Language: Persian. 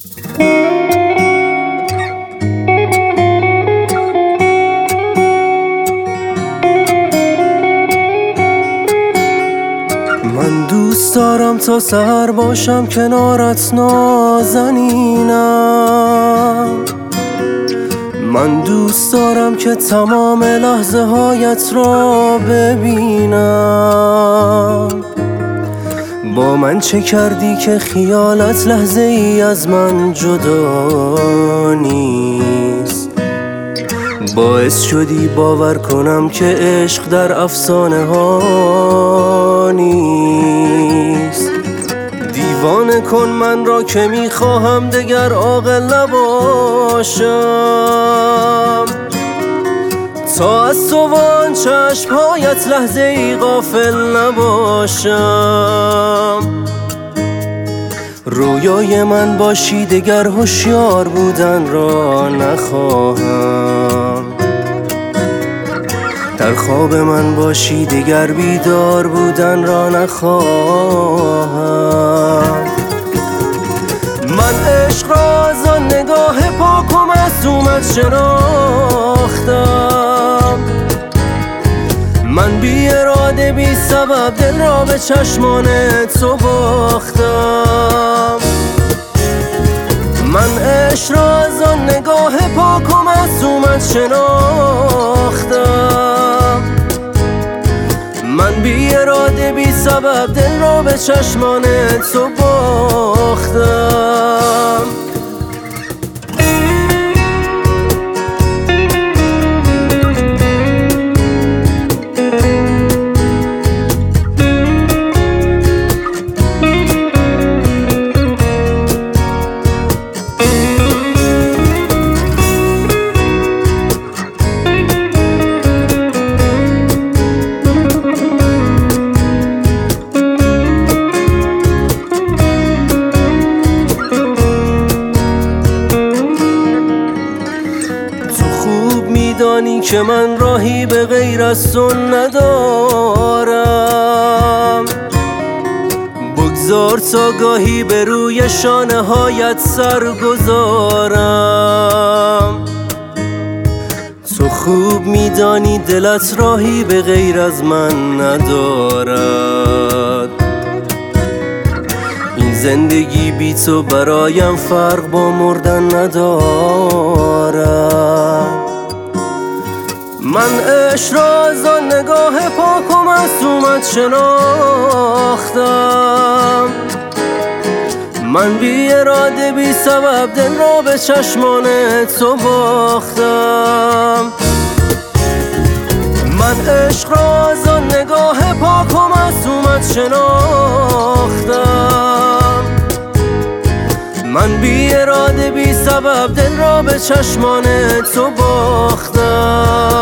من دوست دارم تا سحر باشم کنارت نازنینم، من دوست دارم که تمام لحظه هایت را ببینم. با من چه کردی که خیالت لحظه ای از من جدا نیست؟ باعث شدی باور کنم که عشق در افسانه ها نیست. دیوانه کن من را که میخواهم دگر عاقل نباشم، تا از تو و آن چشمهایت لحظه ای غافل نباشم. رویای من باشی دگر هوشیار بودن را نخواهم، در خواب من باشی دگر بیدار بودن را نخواهم. من عشق را از آن نگاه پاک و معصومت شناختم، من بی اراده بی سبب دل را به چشمان تو باختم. من عشق را از آن نگاه پاک و معصومت شناختم، من بی اراده بی سبب دل را به چشمان تو باختم. میدانی که من راهی به غیر از تو ندارم، بگذار تا گاهی به روی شانه هایت سر گذارم. تو خوب میدانی دلت راهی به غیر از من ندارد، این زندگی بی تو برایم فرق با مردن ندارد. من عشق را از آن نگاه پاک و معصومت شناختم، من بی اراده بی سبب دل را به چشمان تو باختم. من عشق را از آن نگاه پاک و معصومت شناختم، من بی اراده بی سبب دل را به چشمان تو باختم.